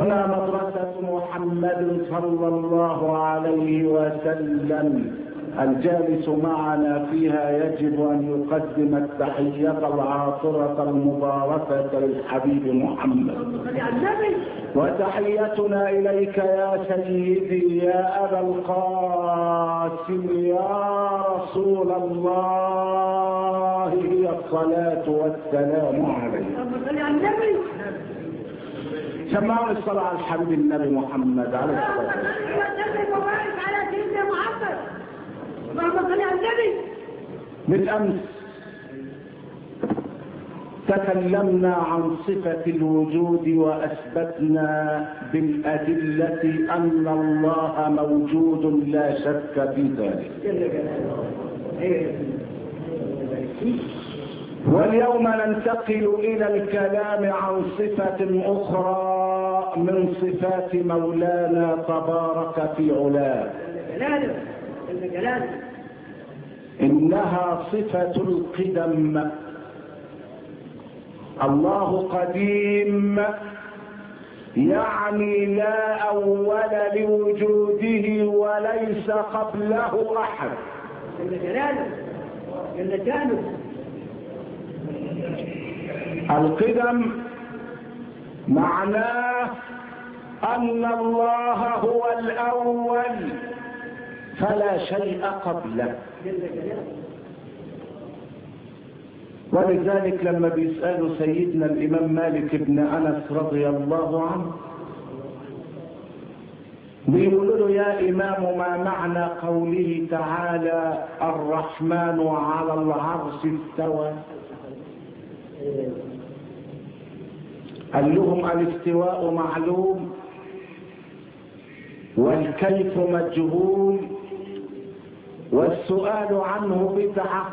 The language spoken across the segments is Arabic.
هنا مدرسة محمد صلى الله عليه وسلم، الجالس معنا فيها يجب أن يقدم التحية العاطرة المباركة للحبيب محمد. وتحيتنا إليك يا سيدي يا أبا القاسم يا رسول الله، هي الصلاة والسلام عليك. سمعوا الصلاة على الحبيب النبي محمد عليه الصلاة والسلام. بالأمس تكلمنا عن صفة الوجود وأثبتنا بالأدلة أن الله موجود لا شك في ذلك. واليوم ننتقل إلى الكلام عن صفة أخرى من صفات مولانا تبارك في علاه، إنها صفة القدم. الله قديم، يعني لا أول لوجوده وليس قبله أحد. القدم معناه أن الله هو الأول فلا شيء قبله. ولذلك لما بيسألوا سيدنا الإمام مالك بن أنس رضي الله عنه بيقولوا له يا إمام ما معنى قوله تعالى الرحمن على العرش استوى؟ قال لهم الاستواء معلوم والكيف مجهول والسؤال عنه بدعة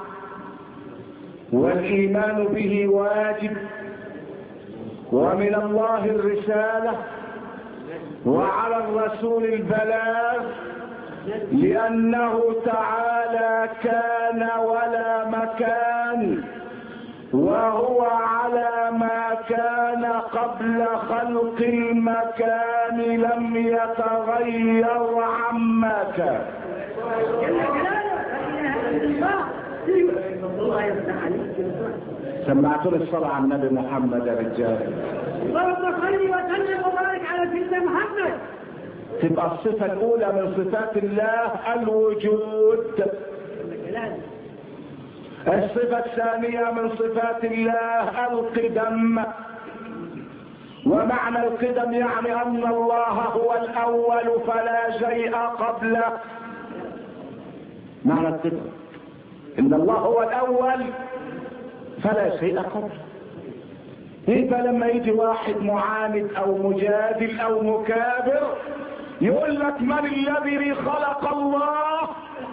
والإيمان به واجب، ومن الله الرسالة وعلى الرسول البلاغ، لأنه تعالى كان ولا مكان، وهو على ما كان قبل خلق المكان لم يتغير عما كان. سمعتوا الصلاة على النبي محمد يا رجال. اللهم صل وسلم وبارك على سيدنا محمد. تبقى الصفة الأولى من صفات الله الوجود. الصفة الثانية من صفات الله القدم. ومعنى القدم يعني أن الله هو الأول فلا شيء قبله. معنى القدم إن الله هو الأول فلا شيء قبله. يبقى لما يجي واحد معاند أو مجادل أو مكابر يقول لك من الذي خلق الله؟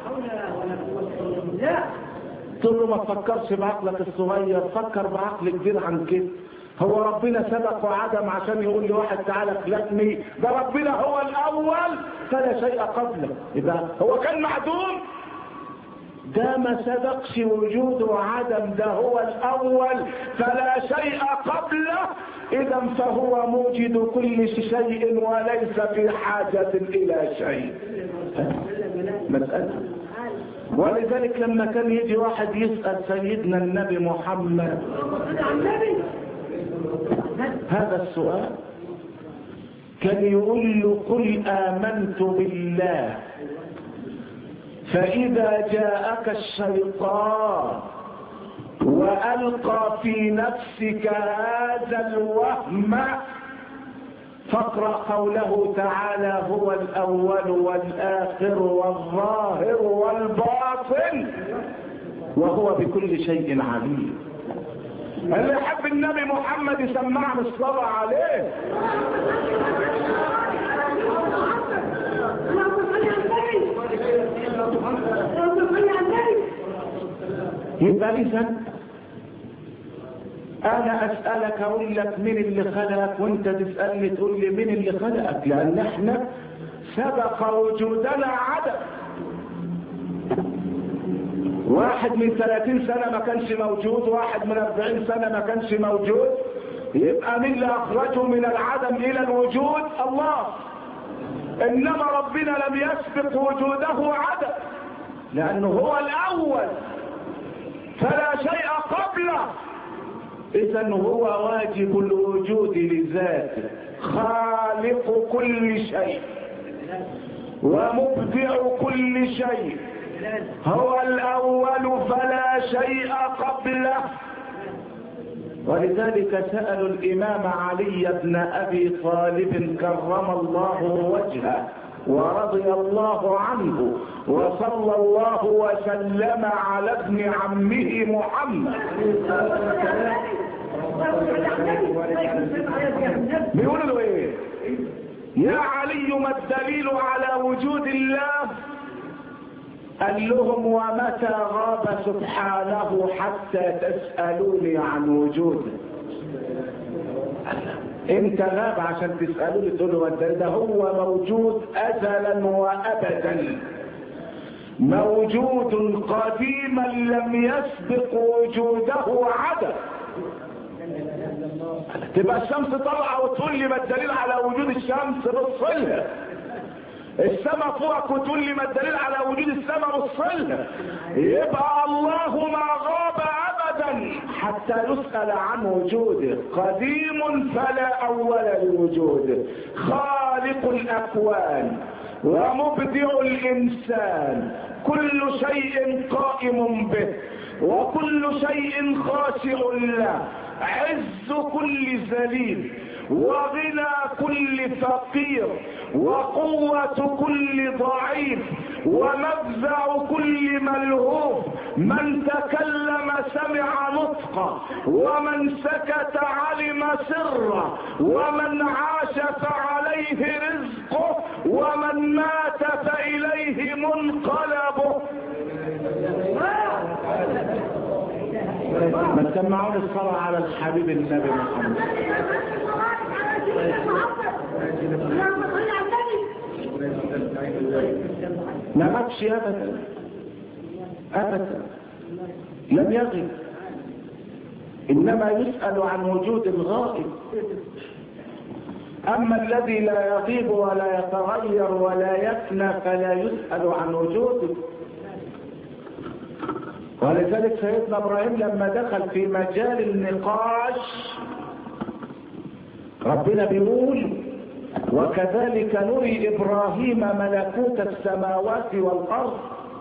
لا تقول له ما تفكرش بعقلك الصغير، فكر بعقل كبير عن كده. هو ربنا سبق وعدم عشان يقول لواحد تعالى خلقني؟ ده ربنا هو الأول فلا شيء قبله. إذا هو كان معدوم، ده ما سبقش وجوده وعدم، ده هو الأول فلا شيء قبله. إذا فهو موجد كل شيء وليس في حاجة إلى شيء. مسألة. ولذلك لما كان يجي واحد يسأل سيدنا النبي محمد هذا السؤال كان يقول له قل آمنت بالله فإذا جاءك الشيطان وألقى في نفسك هذا الوهم فاقرأ قوله تعالى هو الأول والآخر والظاهر والباطن وهو بكل شيء عليم. اللي يحب النبي محمد يسمعنا الصلاة عليه. يبقى إذن أنا أسألك أقول لك مين اللي خلقك وأنت تسألني تقول لي مين اللي خلقك، لأن احنا سبق وجودنا عدم. واحد من 30 سنة ما كانش موجود، واحد من 40 سنة ما كانش موجود، يبقى مين اللي اخرجه من العدم الى الوجود؟ الله. انما ربنا لم يسبق وجوده عدم، لانه هو الاول فلا شيء قبله. اذا هو واجب الوجود لذاته، خالق كل شيء ومبدع كل شيء، هو الاول فلا شيء قبله. ولذلك سألوا الامام علي بن ابي طالب كرم الله وجهه ورضي الله عنه وصلى الله وسلم على ابن عمه محمد. بيقولوا له ايه؟ يا علي ما الدليل على وجود الله؟ قال لهم ومتى غاب سبحانه حتى تسألوني عن وجوده؟ انت غاب عشان تسألوني تقولوا الدليل؟ ده هو موجود ازلا وابدا، موجود قديما لم يسبق وجوده عدم. تبقى الشمس طالعه وتقول لي ما الدليل على وجود الشمس؟ بصلها. السماء فوقك وتقول لي ما الدليل على وجود السماء؟ بصلها. يبقى الله ما غاب ابدا حتى يسأل عن وجوده، قديم فلا اول لوجوده، خالق الاكوان ومبدع الانسان، كل شيء قائم به وكل شيء خاشع له، عز كل ذليل وغنى كل فقير وقوة كل ضعيف ومفزع كل ملهوف، من تكلم سمع نطقه ومن سكت علم سره، ومن عاش فعليه رزقه ومن مات فإليه منقلبه. ما سمعون الصلاة على الحبيب النبي محمد. ما ماتش ابدا ابدا، لم يغب، انما يسأل عن وجود الغائب. اما الذي لا يغيب ولا يتغير ولا يفنى فلا يسأل عن وجوده. ولذلك سيدنا ابراهيم لما دخل في مجال النقاش ربنا بيقول وكذلك نري ابراهيم ملكوت السماوات والارض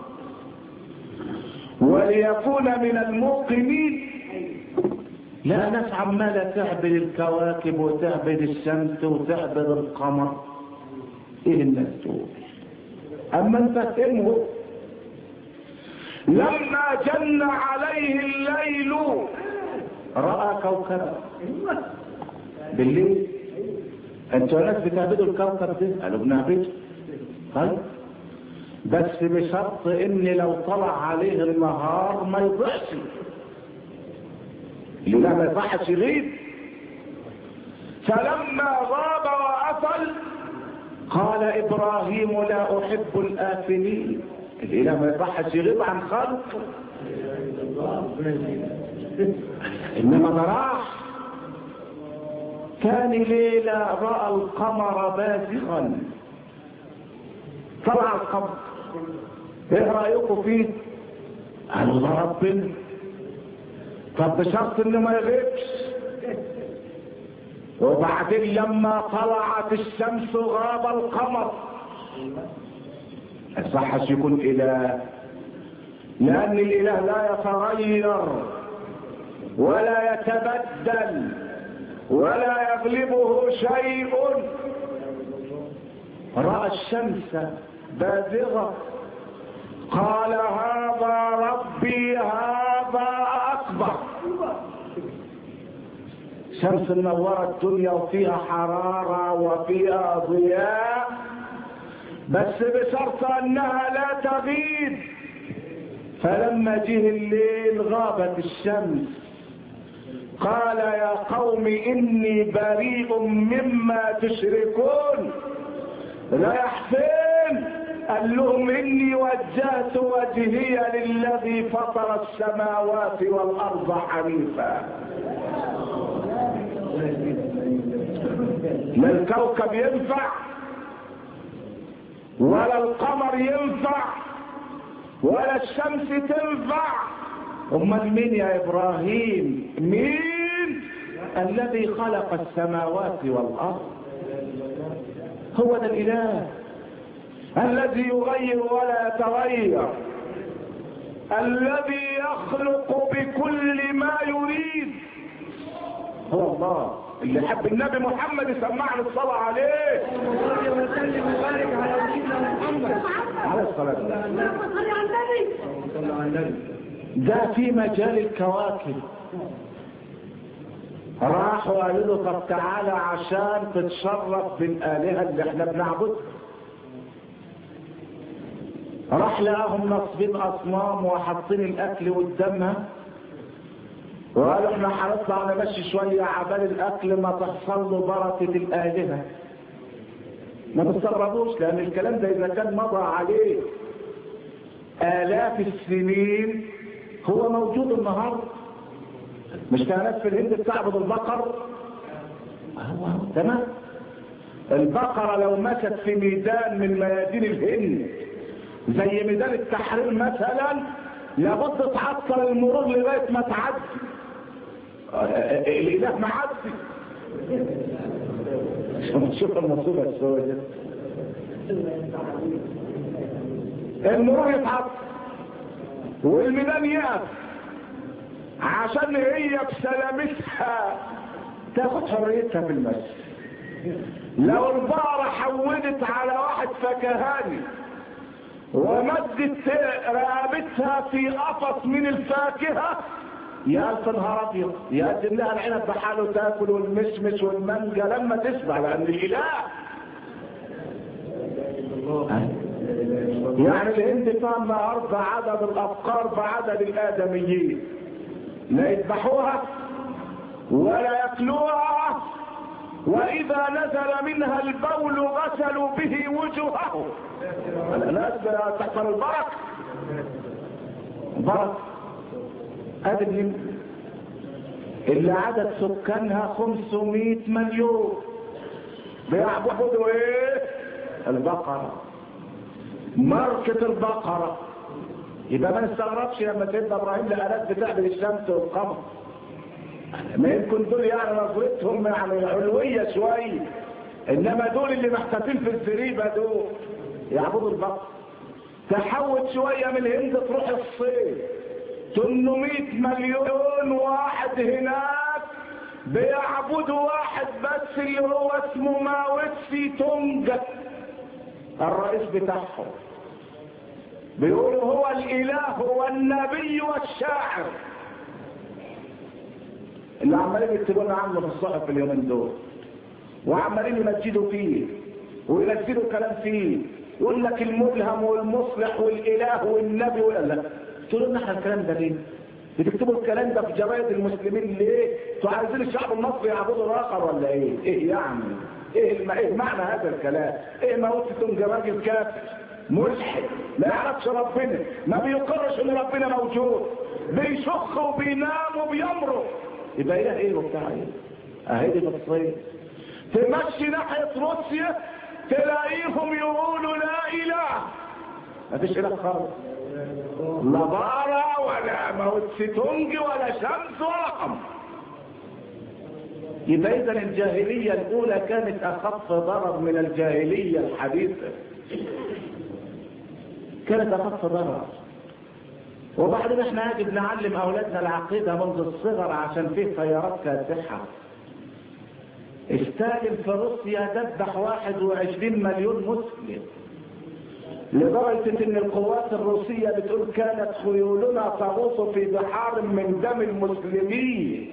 وليكون من الموقنين. لا ناس عماله تعبد الكواكب وتعبد الشمس وتعبد القمر، ايه الناس دول؟ اما انت فهمه لما جن عليه الليل راى كوكبا بالليل. انتوا ناس بتعبدوا الكوكب ده؟ قالوا بنعبده. طيب بس بشرط ان لو طلع عليه النهار ما يضيعش، اللي لا ما يصحش يغيب. فلما غاب وافل قال ابراهيم لا احب الافلين، الاله ما يصحش يغيب عن خلقه. انما ده راح ثاني ليلة رأى القمر بازغا، طلع القمر، ايه رأيكم فيه؟ قالوا ده ربنا. طب بشرط انه ما يغيبش. وبعدين لما طلعت الشمس غاب القمر. ما يصحش يكون اله، لان الاله لا يتغير ولا يتبدل ولا يغلبه شيء. رأى الشمس بازغة قال هذا ربي هذا أكبر. شمس منورة الدنيا وفيها حرارة وفيها ضياء، بس بشرط أنها لا تغيب. فلما جه الليل غابت الشمس. قال يا قوم إني بريء مما تشركون. رايح فين؟ قال لهم إني وجهت وجهي للذي فطر السماوات والأرض حنيفا. لا الكوكب ينفع ولا القمر ينفع ولا الشمس تنفع. امال مين يا ابراهيم؟ مين؟ الذي خلق السماوات والارض، هو ده الاله الذي يغير ولا يتغير، الذي يخلق بكل ما يريد، هو الله اللي حب النبي محمد يسمعنا الصلاة عليه. صلى وسلم وبارك على سيدنا محمد عليه الصلاة والسلام. صلى على النبي. ده في مجال الكواكب راحوا قالوا له طب تعالى عشان تتشرف بالآلهة اللي احنا بنعبدها. راح لقاهم نصبين أصنام وحاطين الأكل قدامها وقالوا احنا هنطلع نمشي شوية عبال الأكل ما تحصل له بركة الآلهة. ما تستغربوش لأن الكلام ده إذا كان مضى عليه آلاف السنين هو موجود النهارده. مش كانت في الهند بتعبد البقر؟ تمام. البقرة لو مشت في ميدان من ميادين الهند زي ميدان التحرير مثلا لابد تعطل المرور لغاية ما تعدي. الإله معدي. شوف المصيبة السوداء. المرور يتعطل والميدان يقف عشان هي بسلامتها تاخد حريتها في المشي. لو البقرة حودت على واحد فكهاني ومدت رقبتها في قفص من الفاكهة يا ألف نهار أبيض يقدم لها العنب بحاله تاكل والمشمش والمانجا لما تشبع لأن الإله. يعني الهند فيها النهارده عدد الأفكار بعدد الآدميين، لا يذبحوها ولا ياكلوها، وإذا نزل منها البول غسلوا به وجوههم. الناس تحصل البركة بركة. هذه اللي عدد سكانها 500 مليون بيعبدوا ايه؟ البقرة، ماركة البقرة. يبقى ما نستغربش لما سيدنا ابراهيم لقى بتعبد الشمس والقمر. ما يمكن دول يعني نظرتهم يعني علوية شوية، انما دول اللي محتفين في الزريبة دول يعبدوا البقر. تحول شوية من الهند تروح الصين 800 مليون واحد هناك بيعبدوا واحد بس اللي هو اسمه ماو تسي تونج الرئيس بتاعهم. بيقولوا هو الاله والنبي والشاعر اللي عمالين يكتبوا لنا عنه في الصحف اليومين دول وعمالين يمجدوا فيه وينزلوا كلام فيه، يقول لك الملهم والمصلح والاله والنبي ولا تقولوا لنا احنا الكلام ده ليه؟ بتكتبوا الكلام ده في جرايد المسلمين ليه؟ انتوا عايزين الشعب المصري يعبدوا الاخر ولا ايه؟ ايه يعني؟ ايه معنى هذا الكلام؟ ايه ما قلت تكون راجل كافر ملحد ما يعرفش ربنا، ما بيقرش ان ربنا موجود، بيشخ وبينام وبيمرض، يبقى اله ايه وبتاع ايه؟ اهي دي بالصيف تمشي ناحيه روسيا تلاقيهم يقولوا لا اله، مفيش اله خالص، لا بقرة ولا موتسيتونج ولا شمس ولا قمر. يبقى اذا الجاهليه الاولى كانت اخف ضرر من الجاهليه الحديثه، كانت اخف ضرر. وبعدين احنا يجب نعلم اولادنا العقيده منذ الصغر عشان فيه تيارات كاسحه. ستالين في روسيا ذبح 21 مليون مسلم، لدرجة ان القوات الروسية بتقول كانت خيولنا تغوص في بحار من دم المسلمين.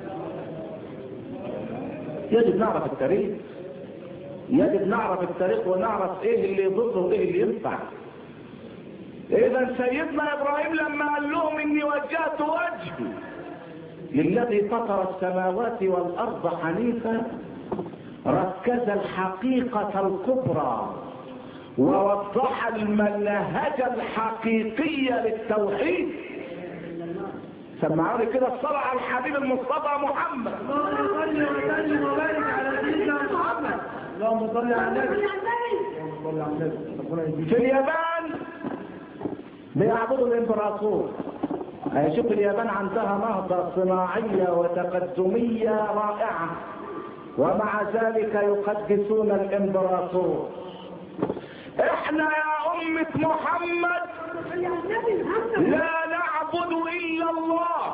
يجب نعرف التاريخ، يجب نعرف التاريخ ونعرف ايه اللي يضر وايه اللي ينفع. اذا سيدنا ابراهيم لما قال لهم اني وجهت وجهي للذي فطر السماوات والارض حنيفا ركز الحقيقة الكبرى ووضح المنهج الحقيقي للتوحيد. سمعوني كده الصلاة على الحبيب المصطفى محمد. اللهم صل وسلم وبارك على سيدنا محمد. اللهم صل على النبي. في اليابان بيعبدوا الامبراطور. شوف اليابان عندها نهضة صناعية وتقدمية رائعة، ومع ذلك يقدسون الامبراطور. احنا يا أمة محمد لا نعبد إلا الله.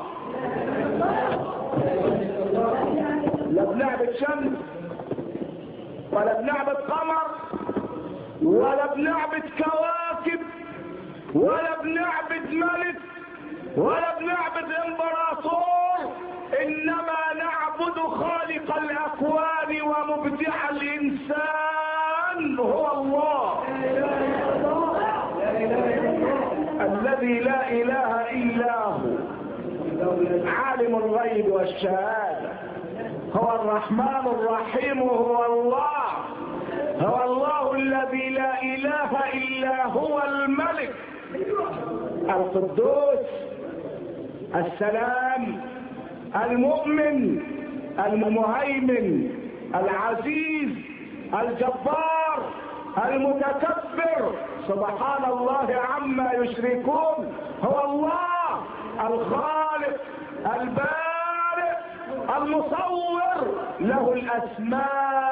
لا بنعبد شمس ولا بنعبد قمر ولا بنعبد كواكب ولا بنعبد ملك ولا بنعبد امبراطور، انما نعبد خالق الاكوان ومبدع الانسان هو الله الذي لا اله الا هو، عالم الغيب والشهاده، هو الرحمن الرحيم، هو الله الذي لا اله الا هو الملك القدوس السلام المؤمن المهيمن العزيز الجبار المتكبر، سبحان الله عما يشركون. هو الله الخالق البارئ المصور، له الاسماء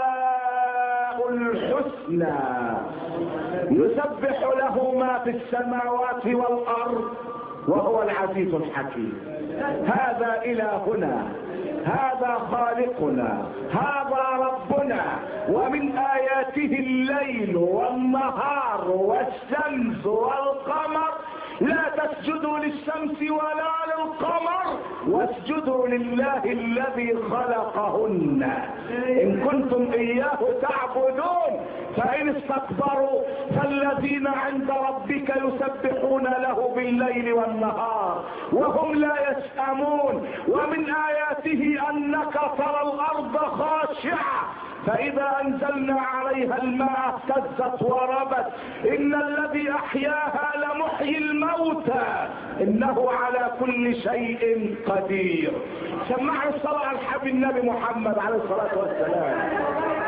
الحسنى، يسبح له ما في السماوات والارض وهو العزيز الحكيم. هذا إلهنا، هذا خالقنا، هذا ربنا. ومن آياته الليل والنهار والشمس والقمر، لا تسجدوا للشمس ولا للقمر واسجدوا لله الذي خلقهن إن كنتم إياه تعبدون. فإن استكبروا فالذين عند ربك يسبحون له بالليل والنهار وهم لا يسأمون. ومن آياته أنك ترى الأرض خاشعة فإذا أنزلنا عليها الماء اهتزت وربت. إن الذي أحياها لمحيي الموتى إنه على كل شيء قدير. سمعوا الصلاة على الحبيب النبي محمد عليه الصلاة والسلام.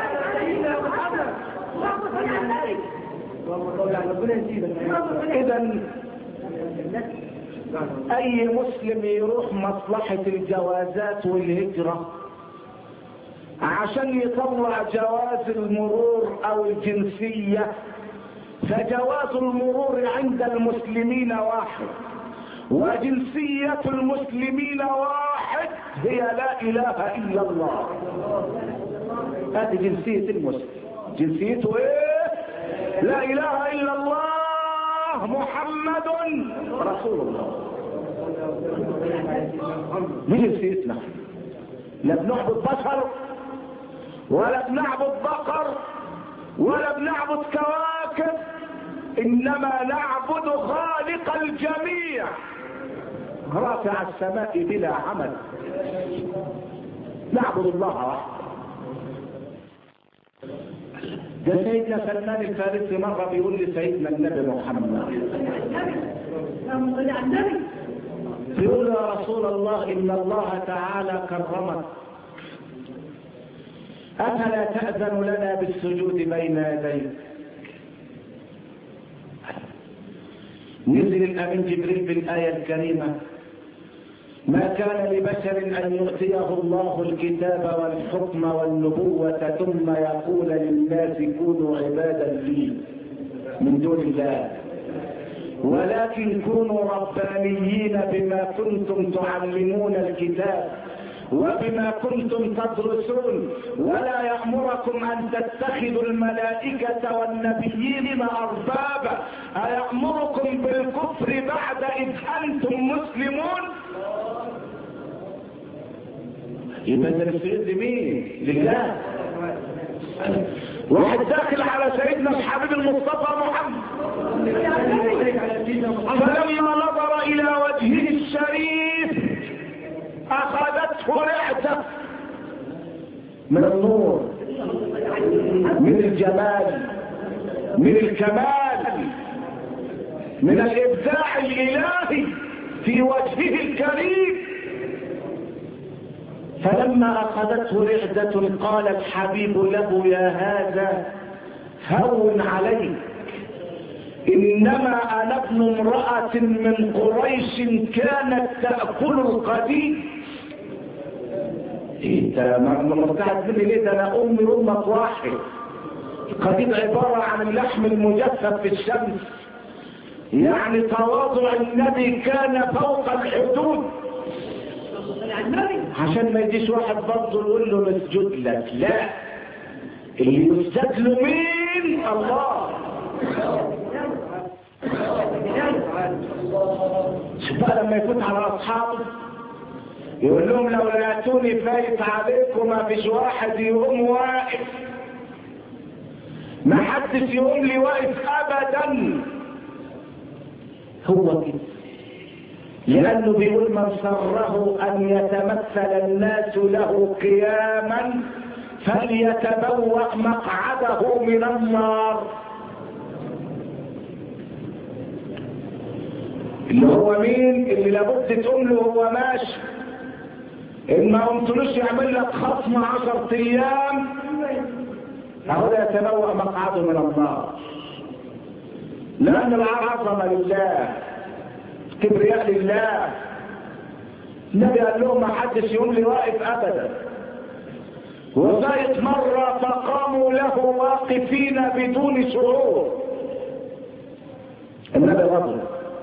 إذا أي مسلم يروح مصلحة الجوازات والهجرة عشان يطلع جواز المرور او الجنسية، فجواز المرور عند المسلمين واحد وجنسية المسلمين واحد، هي لا اله الا الله. هذه جنسية المسلم، جنسيته ايه؟ لا اله الا الله محمد رسول الله. دي جنسيتنا. لا بنعبد بشر ولا بنعبد بقر ولا بنعبد كواكب، انما نعبد خالق الجميع رافع السماء بلا عمل. نعبد الله وحده. ده سيدنا سلمان الفارسي مرة بيقول لسيدنا النبي محمد، بيقول يا رسول الله إن الله تعالى كرمك، أفلا تأذن لنا بالسجود بين يديك؟ نزل الأمين جبريل بالآية الكريمة: ما كان لبشر أن يؤتيه الله الكتاب والحكم والنبوة ثم يقول للناس كونوا عبادا لي من دون الله، ولكن كونوا ربانيين بما كنتم تعلمون الكتاب وبما كنتم تدرسون، ولا يأمركم أن تتخذوا الملائكة والنبيين أربابا، أيأمركم بالكفر بعد إذ أنتم مسلمون؟ يبقى السجود لمين؟ لله. واحد داخل على سيدنا الحبيب المصطفى محمد، فلما نظر إلى وجهه الشريف أخذته رعدة من النور، من الجمال، من الكمال، من الإبداع الإلهي في وجهه الكريم. فلما أخذته رعدة قال الحبيب له يا هذا هون عليك، إنما أنا ابن امرأة من قريش كانت تأكل القديد. انت مرتعد مني ليه؟ ده انا امي امك واحد. القديد عبارة عن اللحم المجفف في الشمس، يعني تواضع النبي كان فوق الحدود، عشان ما يجيش واحد برضه يقول له نسجد لك. لا، اللي يسجد له مين؟ الله. شوف بقى لما يفوت على اصحابه يقول لهم لو لقيتوني فايت عليكم ما فيش واحد يقوم واقف، ما حدش يقوم لي واقف ابدا. هو كده، لانه بيقول من سره ان يتمثل الناس له قياما فليتبوأ مقعده من النار. اللي هو مين؟ اللي لابد تقول له هو ماشي، ان ما قمتلوش يعمل لك خصم 10 ايام اهو يتبوأ مقعده من النار. لان العظمه لله، كبرياء لله. النبي قال لهم ما حدش يقوم لي واقف ابدا. وزايد مره فقاموا له واقفين بدون شعور. النبي غضب،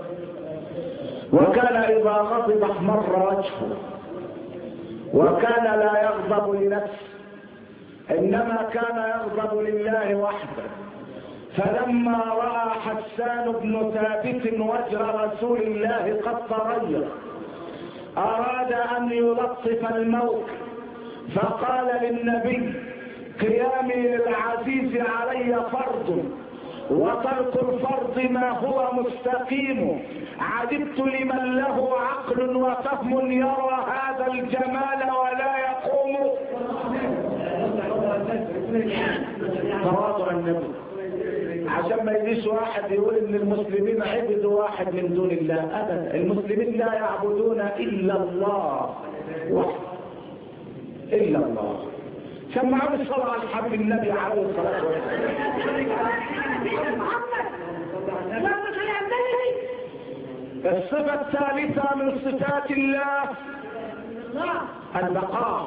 وكان اذا غضب احمر وجهه، وكان لا يغضب لنفسه انما كان يغضب لله وحده. فلما راى حسان بن ثابت وجه رسول الله قد تغير اراد ان يلطف الموقف، فقال للنبي قيامي للعزيز علي فرض وترك الفرض ما هو مستقيم. عجبت لمن له عقل وفهم يرى هذا الجمال ولا يقوم. تواضع النبي، عشان ما يجيش واحد يقول ان المسلمين عبدوا واحد من دون الله. ابدا، المسلمين لا يعبدون الا الله وحده، الا الله. سمعوا الصلاة على الحبيب النبي عليه الصلاة والسلام. الصفة الثالثة من صفات الله البقاء،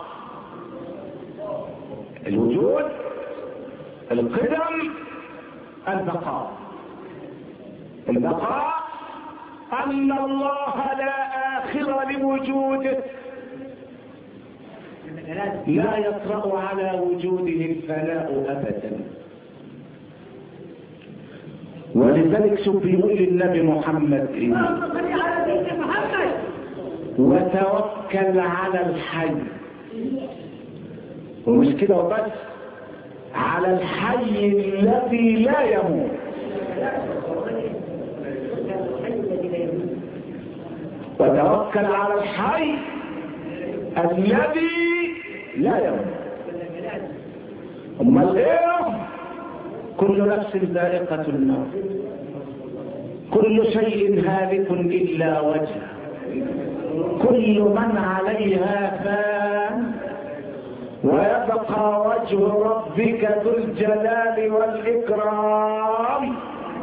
الوجود، القدم، البقاء. البقاء أن الله لا آخر لوجوده، لا يطرأ على وجوده الفناء أبدا. ولذلك شوف بيقول للنبي محمد إيه؟ وتوكل على الحي. ومش كده وبس، على الحي الذي لا يموت. وتوكل على الحي الذي لا يموت. امال ايه؟ كل نفس ذائقة الموت، كل شيء هالك الا وجهه، كل من عليها فان ويبقى وجه ربك ذو الجلال والاكرام.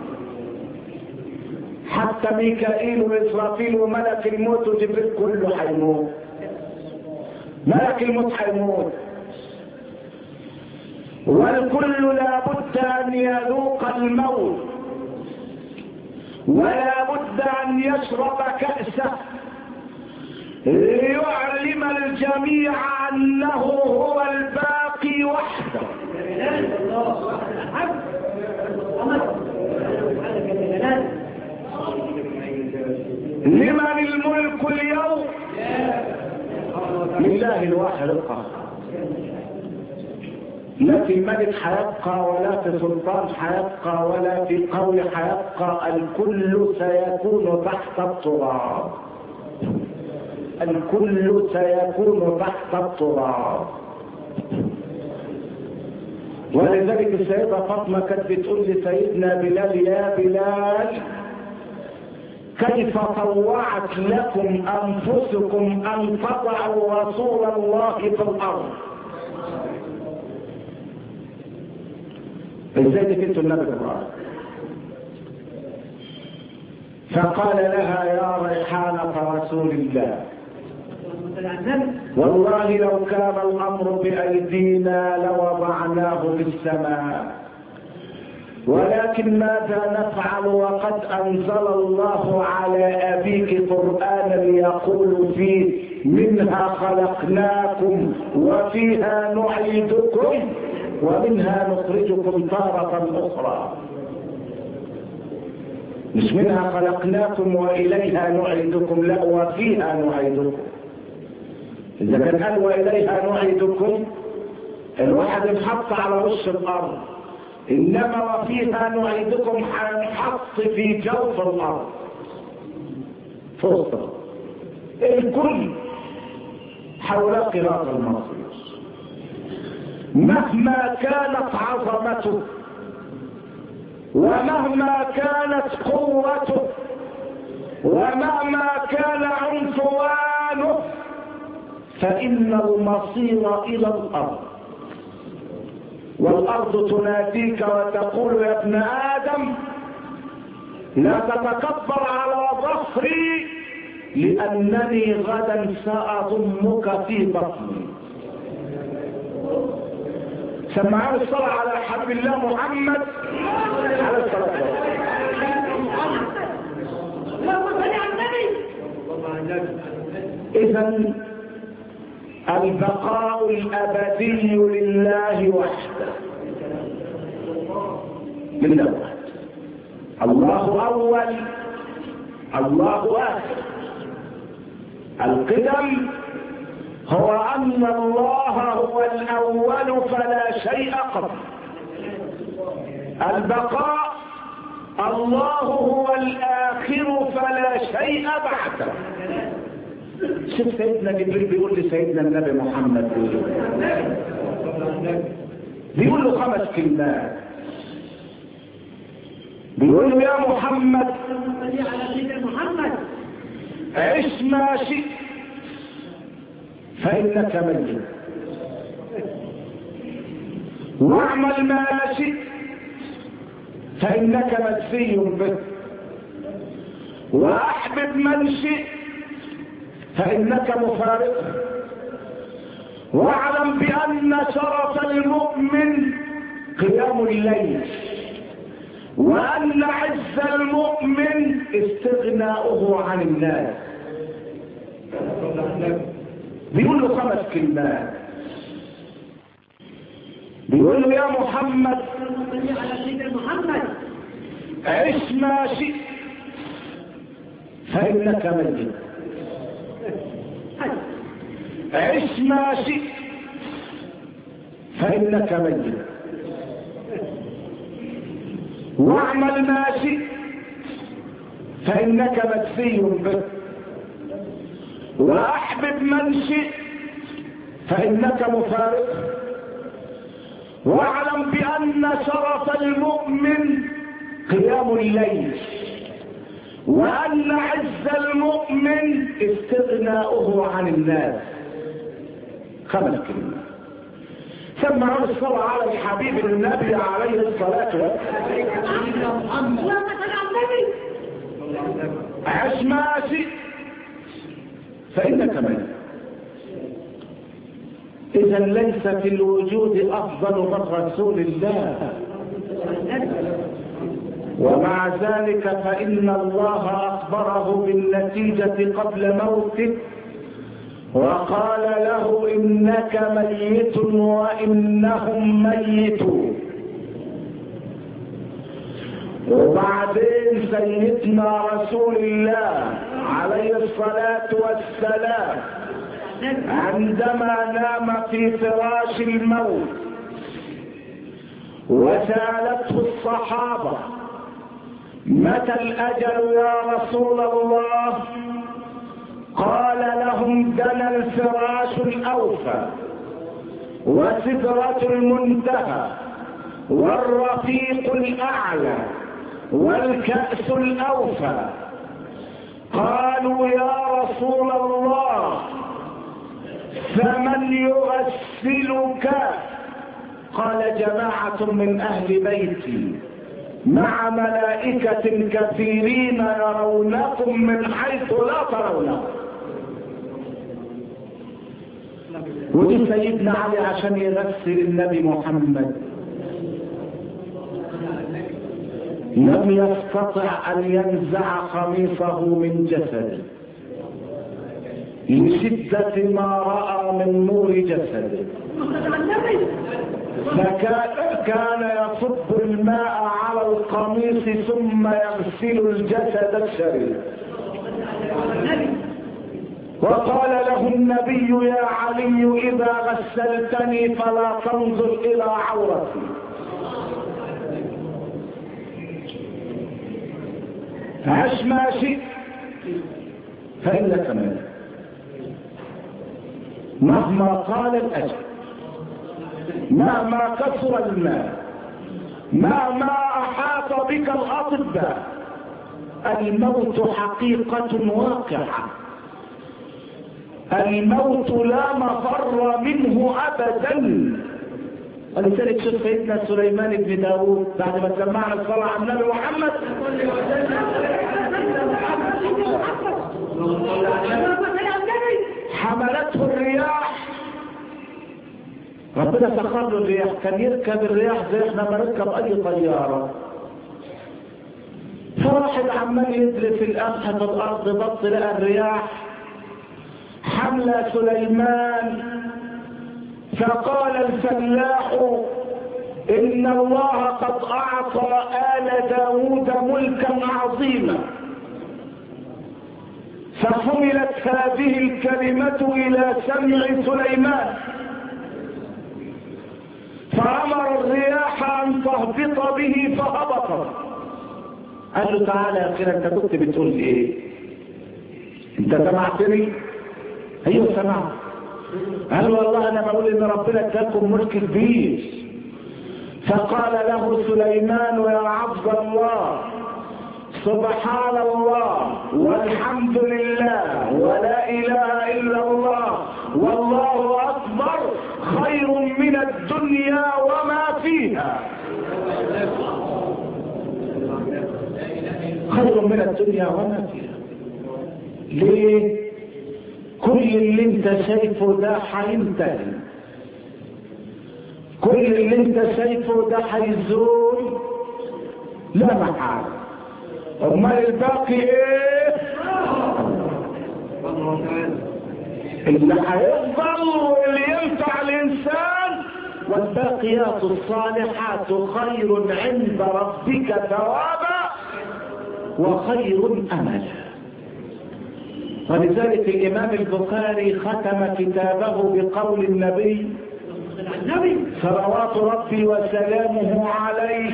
حتى ميكائيل واسرافيل وملك الموت وجبريل كله حيموت. ملك الموت حيموت، والكل لا بد ان يذوق الموت، ولا بد ان يشرب كأسه ليعلم الجميع انه هو الباقي وحده. لمن الملك اليوم؟ لله الواحد القهار. لا في ملك حيبقى ولا في سلطان حيبقى ولا في قول حيبقى، الكل سيكون تحت التراب. الكل سيكون تحت التراب. ولذلك السيدة فاطمة كانت بتقول لسيدنا بلال يا بلال كيف طوعت لكم انفسكم ان تضعوا رسول الله في الارض. ازاي كنتوا النبي القرآن؟ فقال لها يا ريحانة رسول الله والله لو كان الامر بايدينا لوضعناه في السماء، ولكن ماذا نفعل وقد انزل الله على ابيك قرآنا يقول فيه منها خلقناكم وفيها نعيدكم ومنها نخرجكم تارة اخرى. مش منها خلقناكم واليها نعيدكم، لا وفيها نعيدكم. اذا كان قال واليها نعيدكم الواحد انحط على وش الارض، انما وفيها نعيدكم هنحط في جوف الارض فوق الكل حول قراط المصير. مهما كانت عظمته ومهما كانت قوته ومهما كان عنفوانه فإن المصير إلى الأرض، والأرض تناديك وتقول يا ابن آدم لا تتكبر على ظهري لأنني غدا سأضمك في بطني. سمعوا الصلاة على حبيب الله محمد عليه الصلاة والسلام. إذن البقاء الأبدي لله وحده من الأول. الله أول الله آخر. القدم هو أن الله هو الأول فلا شيء قبل. البقاء الله هو الآخر فلا شيء بعده. شوف سيدنا جبريل بيقول لسيدنا النبي محمد بيقول له 5 كلمات. بيقول له يا محمد عش ما شئت فإنك ميت، واعمل ما شئت فإنك مجزي به، وأحبب من شئت فإنك مفارق، واعلم بأن شرف المؤمن قيام الليل، وأن عز المؤمن استغناؤه عن الناس. بيقول له 5 كلمات. بيقول له يا محمد عش ما شئت فإنك ميت، عش ما شئت فإنك ميت، واعمل ما شئت فإنك مجزي به، وأحبب من شئت فإنك مفارق، واعلم بأن شرف المؤمن قيام الليل، وأن عز المؤمن استغناؤه عن الناس. 5 كلمات. سمعوا الصلاة على الحبيب النبي عليه الصلاة والسلام. عش ما شئت فإنك ميت. إذا ليس في الوجود أفضل من رسول الله، ومع ذلك فإن الله أخبره بالنتيجة قبل موته وقال له إنك ميت وإنهم ميتون. وبعدين سيدنا رسول الله عليه الصلاة والسلام عندما نام في فراش الموت وسألته الصحابة متى الأجل يا رسول الله؟ قال لهم دنا الفراش الأوفى وسدرة المنتهى والرفيق الأعلى والكأس الأوفى، قالوا يا رسول الله فمن يغسلك؟ قال جماعة من أهل بيتي مع ملائكة كثيرين يرونكم من حيث لا ترونكم. ودي سيدنا علي عشان يغسل النبي محمد لم يستطع أن ينزع قميصه من جسده لشدة ما رأى من نور جسده، فكان يصب الماء على القميص ثم يغسل الجسد الشريف. وقال له النبي يا علي إذا غسلتني فلا تنظر إلى عورتي. عش ما شئت فإنك منه، مهما قال الأجر، مهما كثر المال، مهما أحاط بك الأطباء، الموت حقيقة واقعة، الموت لا مفر منه أبدا. ولذلك شوف سيدنا سليمان بن داود بعد ما سمعنا الصلاة على النبي محمد حملته الرياح، ربنا سخر له الرياح، كان يركب الرياح زي احنا ما نركب اي طياره. فواحد عمال يدري في القمح في الارض بط لقى الرياح حمل سليمان، فقال الفلاح ان الله قد اعطى آل داود ملكا عظيما. فحملت هذه الكلمة الى سمع سليمان، فأمر الرياح أن تهبط به فهبطت. قال له تعالى يا أخي أنت كنت بتقول لي إيه؟ أنت سمعتني؟ أيوه سمعت. قال والله أنا بقول إن ربنا اداكم ملك كبير. فقال له سليمان يا عبد الله سبحان الله والحمد لله ولا إله إلا الله والله أكبر خير من الدنيا وما فيها. خير من الدنيا وما فيها. ليه؟ كل اللي انت شايفه ده هينتهي، كل اللي انت شايفه ده هيزول لا محال. امال الباقي ايه؟ اللي هيفضل واللي ينفع الانسان. والباقيات الصالحات خير عند ربك ثوابا وخير املا. ولذلك الامام البخاري ختم كتابه بقول النبي صلوات ربي وسلامه عليه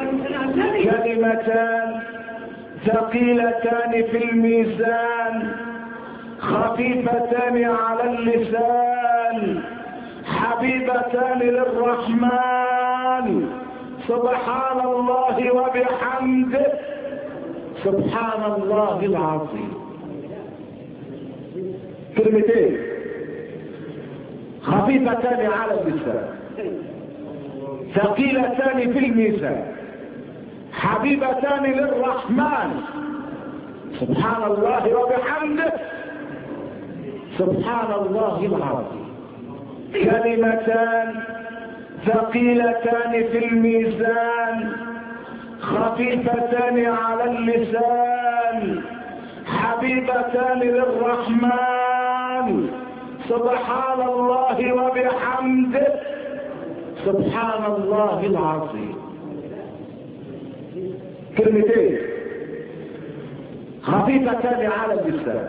كلمتان ثقيلتان في الميزان خفيفتان على اللسان حبيبتان للرحمن سبحان الله وبحمده سبحان الله العظيم. كلمتين خفيفتان على اللسان ثقيلتان في الميزان حبيبتان للرحمن سبحان الله وبحمده سبحان الله العظيم. كلمتان ثقيلتان في الميزان خفيفتان على اللسان حبيبتان للرحمن سبحان الله وبحمده سبحان الله العظيم. كلمتين خفيفتان على اللسان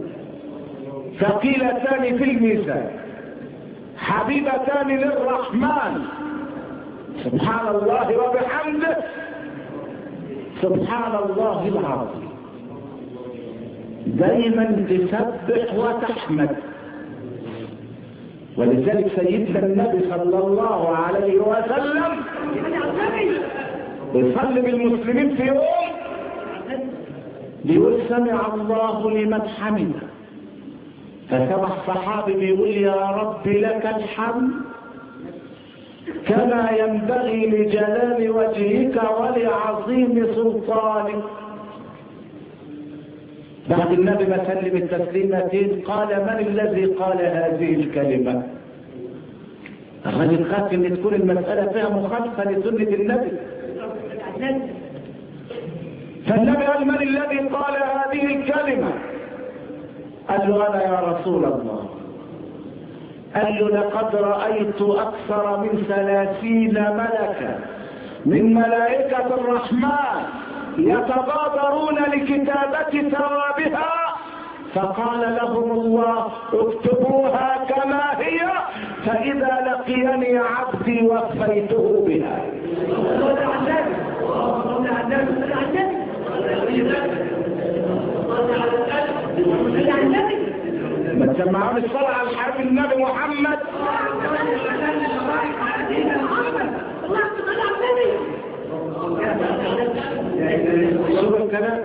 ثقيلتان في الميزان حبيبتان للرحمن سبحان الله وبحمده سبحان الله العظيم. دائما تسبح وتحمد. ولذلك سيدنا النبي صلى الله عليه وسلم يصلي بالمسلمين في يوم بيقول سمع الله لمن حمده، فسمع صحابي بيقول يا رب لك الحمد كما ينبغي لجلال وجهك ولعظيم سلطانك. بعد النبي ما سلم التسليمتين قال من الذي قال هذه الكلمة؟ الرجل خاف ان تكون المسألة فيها مخالفة لسنة النبي، فالنبي قال من الذي قال هذه الكلمة؟ قال له انا يا رسول الله. قال له لقد رأيت أكثر من 30 ملكا من ملائكة الرحمن يتبادرون لكتابة ثوابها، فقال لهم الله اكتبوها كما هي، فإذا لقيني عبدي وفيته بها. ما سمعون الصلاة على الحبيب النبي محمد. شوف الكلام،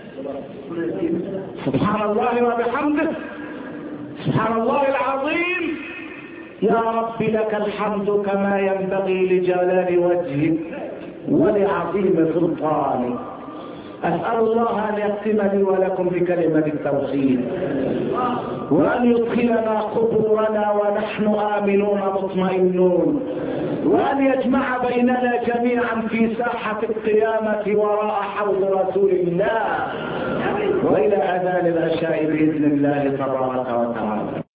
سبحان الله وبحمده، سبحان الله العظيم. يا رب لك الحمد كما ينبغي لجلال وجهك ولعظيم سلطانك. أسأل الله أن يختم لي ولكم بكلمة التوحيد، وأن يدخلنا قبورنا ونحن آمنون مطمئنون، وأن يجمع بيننا جميعا في ساحة القيامة وراء حوض رسول الله، وإلى أذان العشاء بإذن الله تبارك وتعالى.